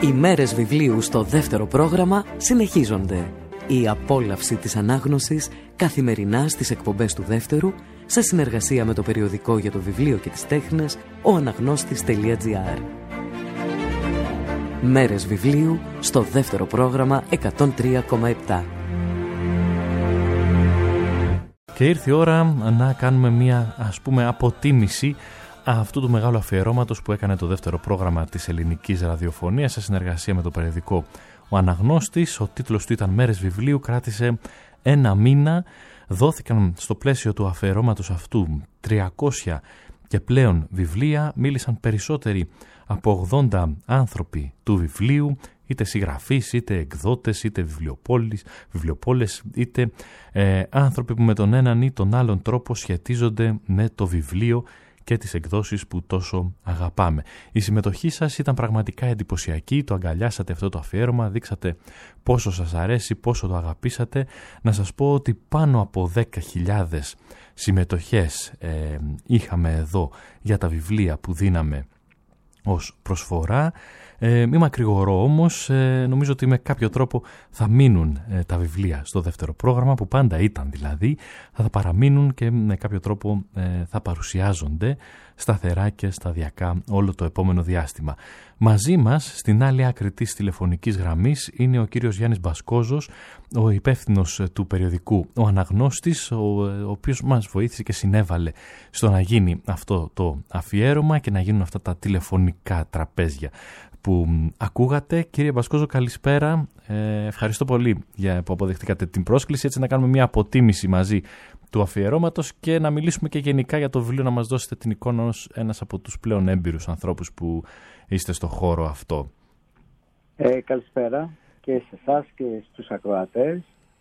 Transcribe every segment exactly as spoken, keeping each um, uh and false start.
Οι μέρες βιβλίου στο δεύτερο πρόγραμμα συνεχίζονται. Η απόλαυση της ανάγνωσης καθημερινά στις εκπομπές του δεύτερου, σε συνεργασία με το περιοδικό για το βιβλίο και τις τέχνες, ο αναγνώστης τελεία τζι άρ. Μέρες βιβλίου στο δεύτερο πρόγραμμα εκατόν τρία κόμμα επτά. Και ήρθε η ώρα να κάνουμε μια, ας πούμε, αποτίμηση αυτού του μεγάλου αφιερώματος που έκανε το δεύτερο πρόγραμμα της ελληνικής ραδιοφωνίας σε συνεργασία με το περιοδικό Ο Αναγνώστης. Ο τίτλος του ήταν «Μέρες βιβλίου», κράτησε ένα μήνα. Δόθηκαν στο πλαίσιο του αφιερώματος αυτού τριακόσια και πλέον βιβλία. Μίλησαν περισσότεροι από ογδόντα άνθρωποι του βιβλίου, είτε συγγραφείς, είτε εκδότες, είτε βιβλιοπόλες, είτε ε, άνθρωποι που με τον έναν ή τον άλλον τρόπο σχετίζονται με το βιβλίο και τις εκδόσεις που τόσο αγαπάμε. Η συμμετοχή σας ήταν πραγματικά εντυπωσιακή, το αγκαλιάσατε αυτό το αφιέρωμα, δείξατε πόσο σας αρέσει, πόσο το αγαπήσατε. Να σας πω ότι πάνω από δέκα χιλιάδες συμμετοχές ε, είχαμε εδώ για τα βιβλία που δίναμε ως προσφορά. Ε, μη μακρηγορώ όμως, ε, νομίζω ότι με κάποιο τρόπο θα μείνουν ε, τα βιβλία στο δεύτερο πρόγραμμα, που πάντα ήταν δηλαδή, θα, θα παραμείνουν και με κάποιο τρόπο ε, θα παρουσιάζονται σταθερά και σταδιακά όλο το επόμενο διάστημα. Μαζί μας, στην άλλη άκρη της τηλεφωνικής γραμμής, είναι ο κύριος Γιάννης Μπασκόζος, ο υπεύθυνος του περιοδικού Ο Αναγνώστης, ο, ο οποίος μας βοήθησε και συνέβαλε στο να γίνει αυτό το αφιέρωμα και να γίνουν αυτά τα τηλεφωνικά τραπέζια που ακούγατε. Κύριε Μπασκόζο, καλησπέρα. Ε, ευχαριστώ πολύ για που αποδεχτήκατε την πρόσκληση, έτσι να κάνουμε μια αποτίμηση μαζί του αφιερώματος και να μιλήσουμε και γενικά για το βιβλίο, να μας δώσετε την εικόνα ως ένας από τους πλέον έμπειρους ανθρώπους που είστε στο χώρο αυτό. Ε, καλησπέρα και σε εσάς και στους ακροατές.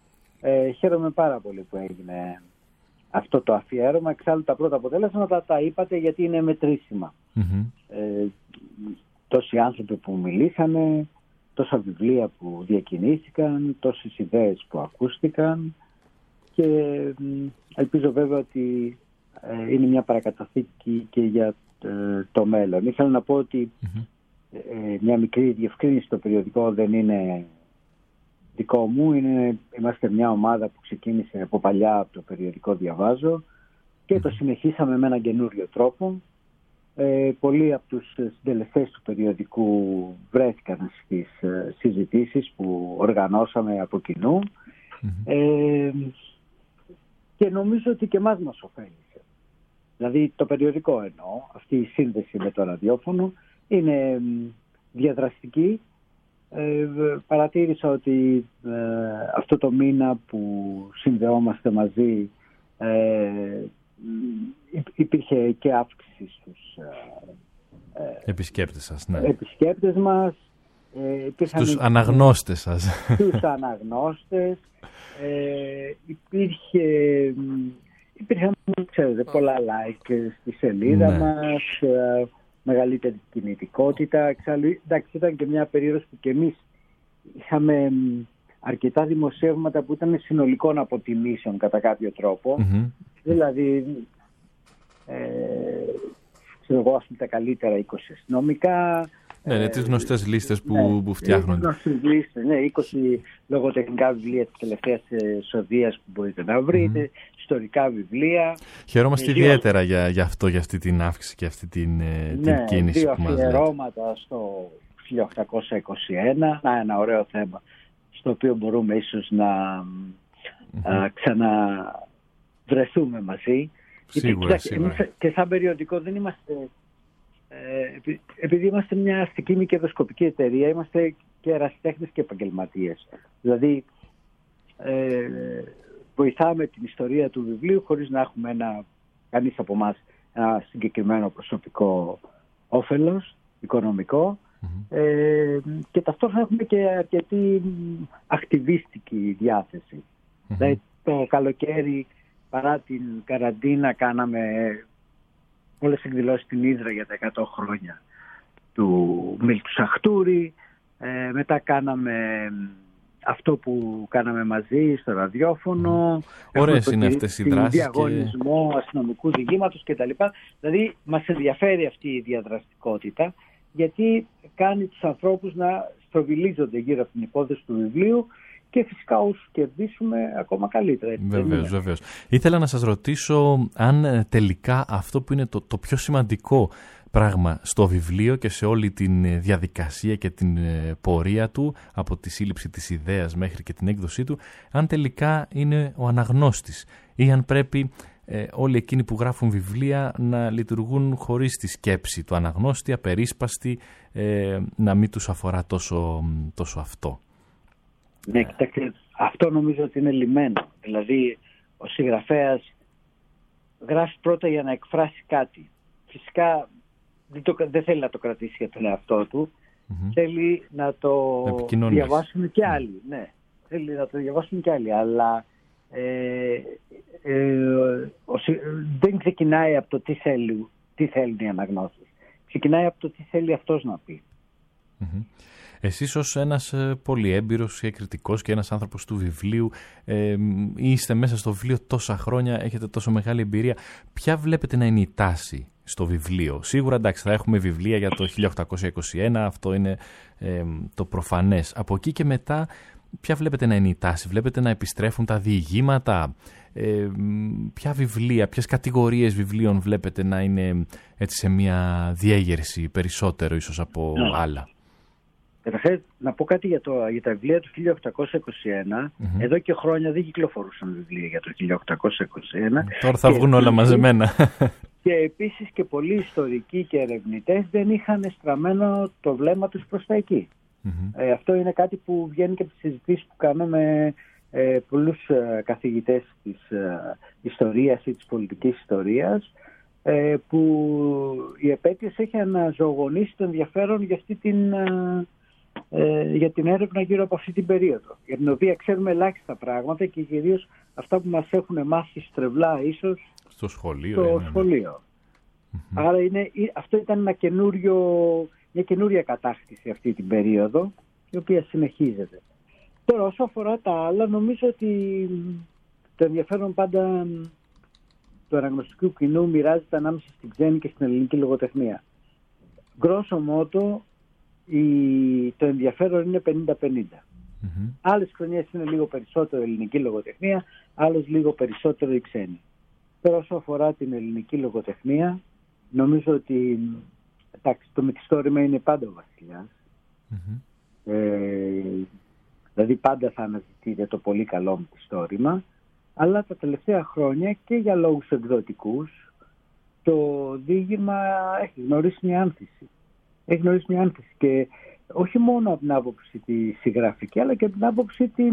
Ε, χαίρομαι πάρα πολύ που έγινε αυτό το αφιέρωμα. Εξάλλου τα πρώτα αποτέλεσματα τα είπατε, γιατί είναι μετρήσιμα. Mm-hmm. Ε, τόσοι άνθρωποι που μιλήσανε, τόσα βιβλία που διακινήθηκαν, τόσες ιδέες που ακούστηκαν, και ελπίζω βέβαια ότι ε, είναι μια παρακαταθήκη και για ε, το μέλλον. Ήθελα να πω ότι mm-hmm. ε, μια μικρή διευκρίνηση, το περιοδικό δεν είναι δικό μου, είναι, είμαστε μια ομάδα που ξεκίνησε από παλιά από το περιοδικό Διαβάζω και mm-hmm. το συνεχίσαμε με έναν καινούριο τρόπο. Ε, πολλοί από τους συντελεστές του περιοδικού βρέθηκαν στις ε, συζητήσεις που οργανώσαμε από κοινού. Mm-hmm. Ε, και νομίζω ότι και εμάς μας ωφέλησε. Δηλαδή το περιοδικό εννοώ, αυτή η σύνδεση με το ραδιόφωνο είναι διαδραστική. Ε, παρατήρησα ότι ε, αυτό το μήνα που συνδεόμαστε μαζί ε, υπήρχε και αύξηση στους ε, επισκέπτες σας, ναι. επισκέπτες μας. Ε, στους αναγνώστες σας. Στους αναγνώστες. Ε, υπήρχε, υπήρχαν, ξέρετε, πολλά like στη σελίδα ναι. μας, ε, μεγαλύτερη κινητικότητα. Εξάλλου, εντάξει, ήταν και μια περίοδος που και εμείς είχαμε αρκετά δημοσιεύματα που ήταν συνολικών αποτιμήσεων κατά κάποιο τρόπο. Mm-hmm. Δηλαδή, ε, ξέρω εγώ, ας πούμε, τα καλύτερα είκοσι αστυνομικά. Ναι, ναι, τις γνωστές λίστες που, ναι, που φτιάχνονται. Γνωστές λίστες, ναι, είκοσι λογοτεχνικά βιβλία της τελευταίας εισοδείας που μπορείτε να βρείτε, mm-hmm. ιστορικά βιβλία. Χαιρόμαστε δύο... ιδιαίτερα για, για αυτό, για αυτή την αύξηση και αυτή την, ναι, την κίνηση δύο που μας λέτε. αφιερώματα στο χίλια οκτακόσια είκοσι ένα, να, ένα ωραίο θέμα, στο οποίο μπορούμε ίσως να mm-hmm. α, ξαναβρεθούμε μαζί. Σίγουρα, Γιατί, σίγουρα. Εμείς και σαν περιοδικό δεν είμαστε... Ε, επειδή είμαστε μια αστική μη κερδοσκοπική εταιρεία, είμαστε και ερασιτέχνες και επαγγελματίες. Δηλαδή, ε, βοηθάμε την ιστορία του βιβλίου χωρίς να έχουμε ένα, κανείς από εμάς ένα συγκεκριμένο προσωπικό όφελος, οικονομικό. Mm-hmm. Ε, και ταυτόχρονα έχουμε και αρκετή ακτιβίστικη διάθεση. Mm-hmm. Δηλαδή, το καλοκαίρι, παρά την καραντίνα, κάναμε όλες τις εκδηλώσεις στην Ύδρα για τα εκατό χρόνια του Μίλτου Σαχτούρη. Ε, μετά κάναμε αυτό που κάναμε μαζί στο ραδιόφωνο. Mm. Ωραίες είναι αυτές οι δράσεις. Διαγωνισμό και... αστυνομικού διηγήματος κτλ. Δηλαδή μας ενδιαφέρει αυτή η διαδραστικότητα γιατί κάνει τους ανθρώπους να στροβιλίζονται γύρω από την υπόθεση του βιβλίου και φυσικά όσους κερδίσουμε ακόμα καλύτερα. Βεβαίως, βεβαίως. Ήθελα να σας ρωτήσω αν τελικά αυτό που είναι το, το πιο σημαντικό πράγμα στο βιβλίο και σε όλη την διαδικασία και την πορεία του, από τη σύλληψη της ιδέας μέχρι και την έκδοσή του, αν τελικά είναι ο αναγνώστης ή αν πρέπει ε, όλοι εκείνοι που γράφουν βιβλία να λειτουργούν χωρίς τη σκέψη του αναγνώστη, απερίσπαστη, ε, να μην τους αφορά τόσο, τόσο αυτό. Ναι, κοιτάξτε, αυτό νομίζω ότι είναι λιμένο. Δηλαδή, ο συγγραφέας γράφει πρώτα για να εκφράσει κάτι. Φυσικά δεν, το, δεν θέλει να το κρατήσει για τον εαυτό του. Mm-hmm. Θέλει να το διαβάσουν και άλλοι. Mm. Ναι, θέλει να το διαβάσουν και άλλοι. Αλλά ε, ε, ο, δεν ξεκινάει από το τι, θέλει, τι θέλουν οι αναγνώστες. Ξεκινάει από το τι θέλει αυτός να πει. Mm-hmm. Εσείς ως ένας πολύ έμπειρος και κριτικός και ένας άνθρωπος του βιβλίου, ε, είστε μέσα στο βιβλίο τόσα χρόνια, έχετε τόσο μεγάλη εμπειρία. Ποια βλέπετε να είναι η τάση στο βιβλίο? Σίγουρα, εντάξει, θα έχουμε βιβλία για το χίλια οκτακόσια είκοσι ένα, αυτό είναι ε, το προφανές. Από εκεί και μετά, ποια βλέπετε να είναι η τάση? Βλέπετε να επιστρέφουν τα διηγήματα? Ε, ποια βιβλία, ποιες κατηγορίες βιβλίων βλέπετε να είναι έτσι σε μια διέγερση περισσότερο ίσως από yeah. άλλα? Καταρχάς, να πω κάτι για, το, για τα βιβλία του χίλια οκτακόσια είκοσι ένα. Mm-hmm. Εδώ και χρόνια δεν κυκλοφορούσαν βιβλία για το χίλια οκτακόσια είκοσι ένα. Τώρα θα βγουν όλα μαζεμένα. Και επίσης και πολλοί ιστορικοί και ερευνητές δεν είχαν στραμμένο το βλέμμα τους προς τα εκεί. Mm-hmm. Ε, αυτό είναι κάτι που βγαίνει και από τις συζητήσεις που κάνω με ε, πολλούς ε, καθηγητές της ε, ιστορίας ή της πολιτικής ιστορίας, ε, που η επέτειος έχει αναζωογονήσει το ενδιαφέρον για αυτή την... Ε, Ε, για την έρευνα γύρω από αυτή την περίοδο, για την οποία ξέρουμε ελάχιστα πράγματα και κυρίως αυτά που μας έχουν μάθει στρεβλά ίσως στο σχολείο. Στο είναι, σχολείο. Mm-hmm. Άρα είναι, αυτό ήταν ένα καινούριο, μια καινούρια κατάκτηση αυτή την περίοδο, η οποία συνεχίζεται. Τώρα, όσο αφορά τα άλλα, νομίζω ότι το ενδιαφέρον πάντα του αναγνωστικού κοινού μοιράζεται ανάμεσα στην ξένη και στην ελληνική λογοτεχνία. Γκρόσο μότο, Η, το ενδιαφέρον είναι πενήντα πενήντα. Mm-hmm. Άλλες χρονιές είναι λίγο περισσότερο ελληνική λογοτεχνία, άλλες λίγο περισσότερο η ξένη. Τώρα όσο αφορά την ελληνική λογοτεχνία, νομίζω ότι εντάξει, το μυθιστόρημα είναι πάντα ο βασιλιάς. Mm-hmm. Ε, δηλαδή πάντα θα αναζητείτε το πολύ καλό μυθιστόρημα, αλλά τα τελευταία χρόνια και για λόγους εκδοτικούς το διήγημα έχει γνωρίσει μια άνθηση. Έχει γνωρίσει μια άνθηση και όχι μόνο από την άποψη τη συγγραφική, αλλά και από την άποψη την,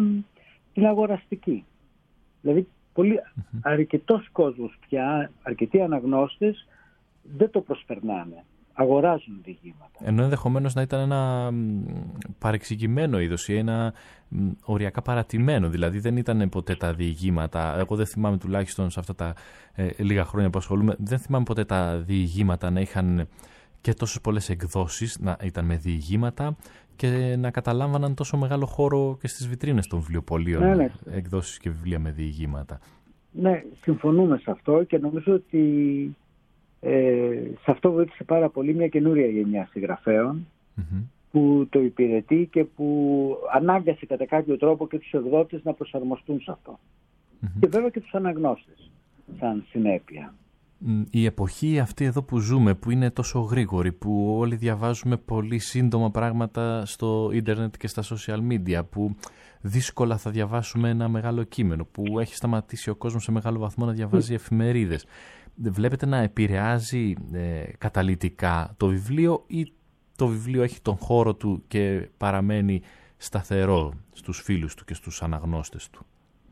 την αγοραστική. Δηλαδή, πολύ, mm-hmm. αρκετός κόσμος πια, αρκετοί αναγνώστες δεν το προσπερνάνε. Αγοράζουν διηγήματα. Ενώ ενδεχομένως να ήταν ένα παρεξηγημένο είδος ή ένα οριακά παρατημένο. Δηλαδή δεν ήταν ποτέ τα διηγήματα. Εγώ δεν θυμάμαι, τουλάχιστον σε αυτά τα ε, λίγα χρόνια που ασχολούμαι, δεν θυμάμαι ποτέ τα διηγήματα να είχαν και τόσες πολλές εκδόσεις, να ήταν με διηγήματα και να καταλάμβαναν τόσο μεγάλο χώρο και στις βιτρίνες των βιβλιοπωλείων, ναι, ναι. εκδόσεις και βιβλία με διηγήματα. Ναι, συμφωνούμε σε αυτό και νομίζω ότι ε, σε αυτό βοήθησε πάρα πολύ μια καινούρια γενιά συγγραφέων mm-hmm. που το υπηρετεί και που ανάγκασε κατά κάποιο τρόπο και τους εκδότες να προσαρμοστούν σε αυτό. Mm-hmm. Και βέβαια και τους αναγνώστες σαν συνέπεια. Η εποχή αυτή εδώ που ζούμε, που είναι τόσο γρήγορη, που όλοι διαβάζουμε πολύ σύντομα πράγματα στο ίντερνετ και στα social media, που δύσκολα θα διαβάσουμε ένα μεγάλο κείμενο, που έχει σταματήσει ο κόσμος σε μεγάλο βαθμό να διαβάζει εφημερίδες. Βλέπετε να επηρεάζει ε, καταλυτικά το βιβλίο ή το βιβλίο έχει τον χώρο του και παραμένει σταθερό στους φίλους του και στους αναγνώστες του?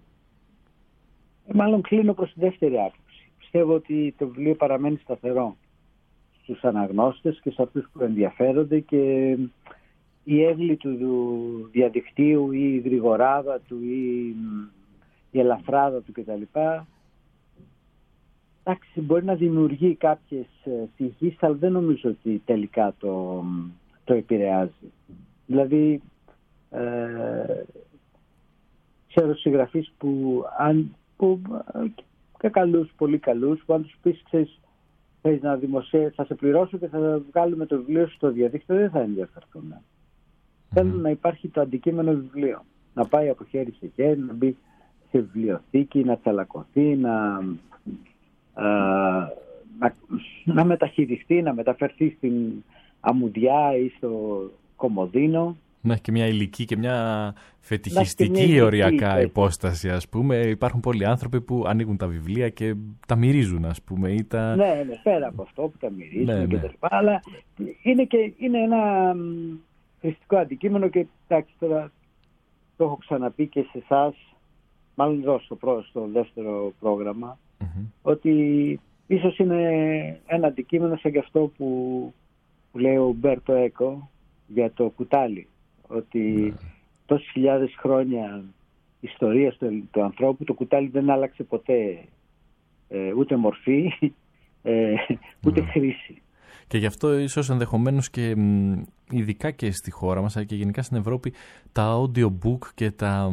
Μάλλον κλείνω προς τη δεύτερη άποψη. Πιστεύω ότι το βιβλίο παραμένει σταθερό στους αναγνώστες και σε αυτούς που ενδιαφέρονται και η εύλη του διαδικτύου ή η γρηγοράδα του ή η ελαφράδα του κτλ. Εντάξει, μπορεί να δημιουργεί κάποιες συγχύσεις, αλλά δεν νομίζω ότι τελικά το, το επηρεάζει. Δηλαδή, ε, ξέρω συγγραφείς που, αν, που και καλούς, πολύ καλούς, που αν τους πεις, ξέρεις, θες να δημοσιεύσεις, θα σε πληρώσω και θα βγάλουμε το βιβλίο σου στο διαδίκτυο, δεν θα ενδιαφερθούν. Mm-hmm. Θέλουν να υπάρχει το αντικείμενο βιβλίο. Να πάει από χέρι σε χέρι, να μπει σε βιβλιοθήκη, να τσαλακωθεί, να, α, να, να μεταχειριστεί, να μεταφερθεί στην αμμουδιά ή στο κομμωδίνο. Να έχει και μια ηλική και μια φετιχιστική μια οριακά ηλική υπόσταση, ας πούμε. Υπάρχουν πολλοί άνθρωποι που ανοίγουν τα βιβλία και τα μυρίζουν, ας πούμε. Ή τα... Ναι, ναι, πέρα από αυτό που τα μυρίζουν ναι, και ναι. τα λοιπά. Αλλά είναι, και, είναι ένα χρηστικό αντικείμενο και εντάξει, τώρα το έχω ξαναπεί και σε εσάς, μάλλον εδώ στο, προ, στο δεύτερο πρόγραμμα, mm-hmm. ότι ίσως είναι ένα αντικείμενο σαν και αυτό που, που λέει ο Ουμπέρτο Έκο για το κουτάλι. Ότι mm. τόσες χιλιάδες χρόνια ιστορίας του, του ανθρώπου, το κουτάλι δεν άλλαξε ποτέ ε, ούτε μορφή, ε, ούτε mm. χρήση. Και γι' αυτό ίσως ενδεχομένως και ειδικά και στη χώρα μας και γενικά στην Ευρώπη τα audiobook και τα,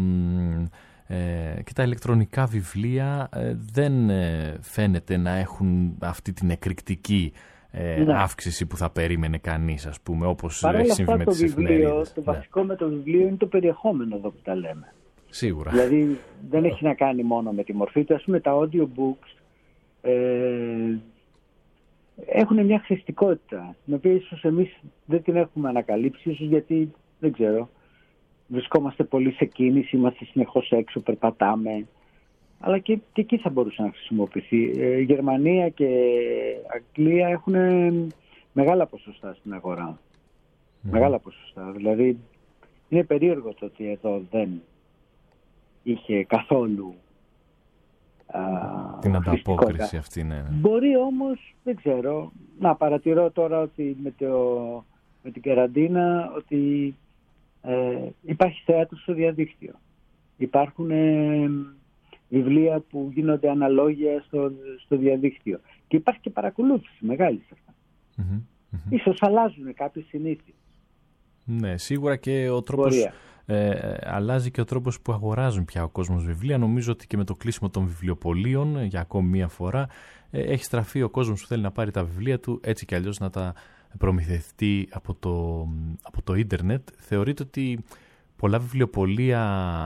ε, και τα ηλεκτρονικά βιβλία ε, δεν ε, φαίνεται να έχουν αυτή την εκρηκτική Ε, ναι. αύξηση που θα περίμενε κανείς, ας πούμε, όπως έχει συμβεί με τις εφημερίδες. Το βασικό ναι. με το βιβλίο είναι το περιεχόμενο εδώ που τα λέμε. Σίγουρα. Δηλαδή δεν έχει να κάνει μόνο με τη μορφή του. Ας πούμε τα audiobooks ε, έχουν μια χρηστικότητα, την οποία ίσως εμείς δεν την έχουμε ανακαλύψει, ίσως γιατί, δεν ξέρω, βρισκόμαστε πολύ σε κίνηση, είμαστε συνεχώς έξω, περπατάμε. Αλλά και, και εκεί θα μπορούσε να χρησιμοποιηθεί. Ε, Γερμανία και Αγγλία έχουν μεγάλα ποσοστά στην αγορά. Mm. Μεγάλα ποσοστά. Δηλαδή είναι περίεργο το ότι εδώ δεν είχε καθόλου α, την ανταπόκριση αυτή. Ναι, ναι. Μπορεί όμως, δεν ξέρω, να παρατηρώ τώρα ότι με, το, με την καραντίνα ότι ε, υπάρχει θέατρο στο διαδίκτυο. Υπάρχουν ε, βιβλία που γίνονται αναλόγια στο, στο διαδίκτυο. Και υπάρχει και παρακολούθηση μεγάλη σε αυτά. Mm-hmm, mm-hmm. Ίσως αλλάζουν κάποιες συνήθειες. Ναι, σίγουρα και ο τρόπος, ε, αλλάζει και ο τρόπος που αγοράζουν πια ο κόσμος βιβλία. Νομίζω ότι και με το κλείσιμο των βιβλιοπωλείων για ακόμη μία φορά ε, έχει στραφεί ο κόσμος που θέλει να πάρει τα βιβλία του έτσι κι αλλιώς να τα προμηθευτεί από το, από το ίντερνετ. Θεωρείτε ότι πολλά βιβλιοπωλεία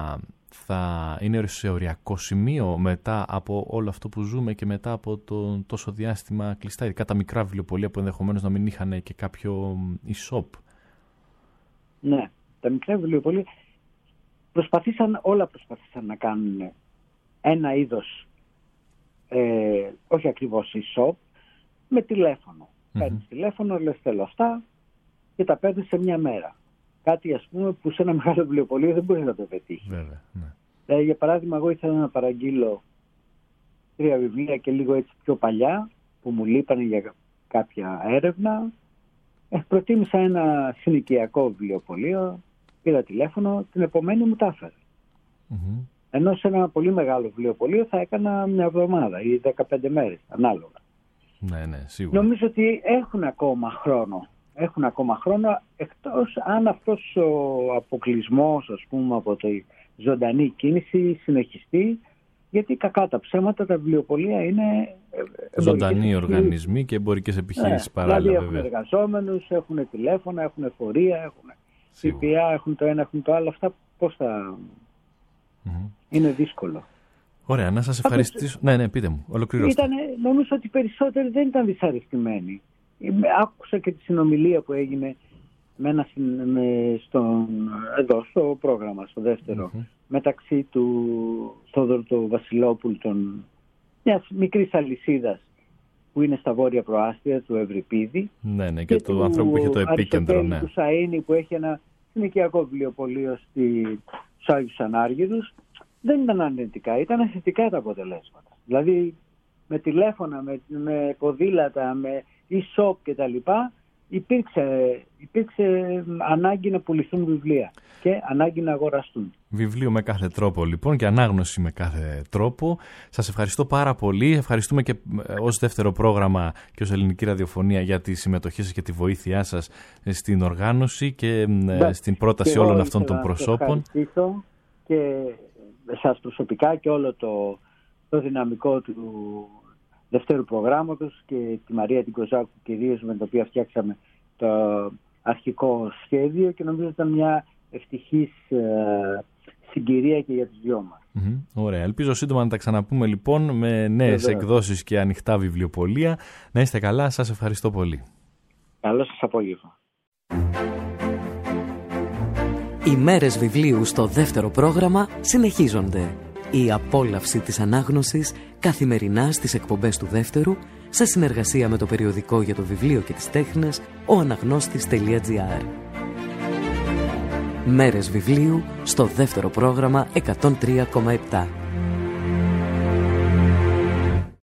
θα είναι σε οριακό σημείο μετά από όλο αυτό που ζούμε και μετά από το τόσο διάστημα κλειστά, ειδικά τα μικρά βιβλιοπωλεία που ενδεχομένως να μην είχαν και κάποιο e-shop? Ναι, τα μικρά βιβλιοπωλεία προσπαθήσαν, όλα προσπαθήσαν να κάνουν ένα είδος, ε, όχι ακριβώς e-shop, με τηλέφωνο. Mm-hmm. Παίρνεις τηλέφωνο, λες θέλω αυτά και τα παίρνεις σε μια μέρα. Κάτι, ας πούμε, που σε ένα μεγάλο βιβλιοπωλείο δεν μπορείς να το πετύχει. Βέβαια, ναι. Δηλαδή, για παράδειγμα, εγώ ήθελα να παραγγείλω τρία βιβλία και λίγο έτσι πιο παλιά, που μου λείπανε για κάποια έρευνα. Ε, προτίμησα ένα συνοικιακό βιβλιοπωλείο, πήρα τηλέφωνο, την επομένη μου τα έφερε. Mm-hmm. Ενώ σε ένα πολύ μεγάλο βιβλιοπωλείο θα έκανα μια εβδομάδα ή δεκαπέντε μέρες, ανάλογα. Ναι, ναι, σίγουρα. Νομίζω ότι έχουν ακόμα χρόνο. Έχουν ακόμα χρόνο, εκτός αν αυτός ο αποκλεισμός, ας πούμε, από τη ζωντανή κίνηση συνεχιστεί, γιατί κακά τα ψέματα, τα βιβλιοπωλεία είναι ζωντανοί οργανισμοί και εμπορικές επιχειρήσεις, ναι, παράλληλα. Δηλαδή βέβαια. Έχουν εργαζόμενους, έχουν τηλέφωνα, έχουν εφορία, έχουν ΦΠΑ, έχουν το ένα, έχουν το άλλο. Αυτά πώς θα... Mm-hmm. Είναι δύσκολο. Ωραία, να σας ευχαριστήσω. Ναι, ναι, πείτε μου, ολοκληρώστε. Ήτανε, νομίζω ότι οι περισσότεροι δεν ήταν δυσαρεστημένοι. Άκουσα και τη συνομιλία που έγινε με ένα, με στον, εδώ στο πρόγραμμα, στο δεύτερο, mm-hmm. μεταξύ του Θόδωρου του Βασιλόπουλου, των, μιας μικρής αλυσίδας που είναι στα βόρεια προάστια, του Ευρυπίδη. Ναι, ναι, και, και του ανθρώπου που είχε το επίκεντρο. Ναι. Του Σαΐνη που έχει ένα συνοικιακό βιβλιοπωλείο στους Άγιους Ανάργυρους. Δεν ήταν αρνητικά, ήταν θετικά τα αποτελέσματα. Δηλαδή με τηλέφωνα, με, με ποδήλατα, με e-shop και τα λοιπά, υπήρξε, υπήρξε ανάγκη να πουληθούν βιβλία και ανάγκη να αγοραστούν. Βιβλίο με κάθε τρόπο λοιπόν και ανάγνωση με κάθε τρόπο. Σας ευχαριστώ πάρα πολύ. Ευχαριστούμε και ως δεύτερο πρόγραμμα και ως Ελληνική Ραδιοφωνία για τη συμμετοχή σας και τη βοήθειά σας στην οργάνωση και yeah. στην πρόταση και όλων αυτών των προσώπων. Ευχαριστήσω και εσάς προσωπικά και όλο το, το δυναμικό του δευτέρου προγράμματος και τη Μαρία την Κοζάκου κυρίως, με την οποία φτιάξαμε το αρχικό σχέδιο, και νομίζω ήταν μια ευτυχής συγκυρία και για τους δυο μας. Mm-hmm. Ωραία. Ελπίζω σύντομα να τα ξαναπούμε λοιπόν με νέες εκδόσεις και ανοιχτά βιβλιοπωλεία. Να είστε καλά. Σας ευχαριστώ πολύ. Καλό σας απόγευμα. Οι μέρες βιβλίου στο δεύτερο πρόγραμμα συνεχίζονται. Η απόλαυση της ανάγνωσης καθημερινά στις εκπομπές του δεύτερου, σε συνεργασία με το περιοδικό για το βιβλίο και τις τέχνες ο αναγνώστης τελεία τζι άρ. Μέρες βιβλίου στο δεύτερο πρόγραμμα εκατόν τρία κόμμα επτά.